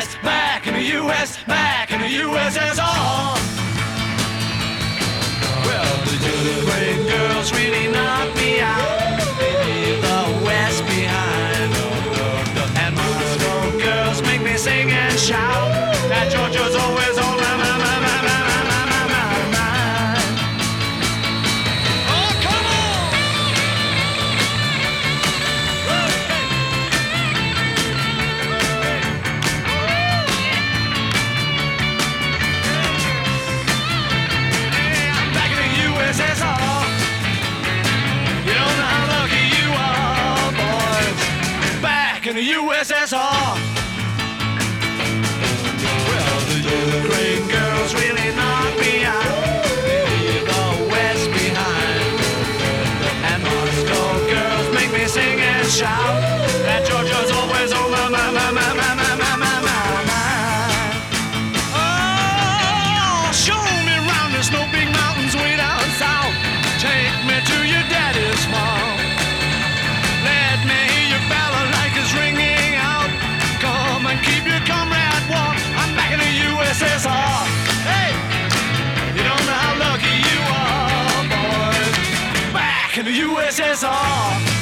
U.S., back in the U.S., back in the USSR. Well, the great girls really knock me out. They leave the West behind. And Moscow girls make me sing and shout. That Georgia's always on my mind. Oh, come on! Hey, I'm back in the USSR. You don't know how lucky you are, boys. Back in the USSR. Well, the great girls really knock me out. They leave the West behind. And Moscow girls make me sing and shout. That Georgia's always on my mind. Oh, show me round, there's no big mountains way down south. Take me to your daddy's farm. Let me hear your balalaikas ringing out. Come and keep your comrade warm. I'm back in the USSR. Hey, you don't know how lucky you are, boys. Back in the USSR.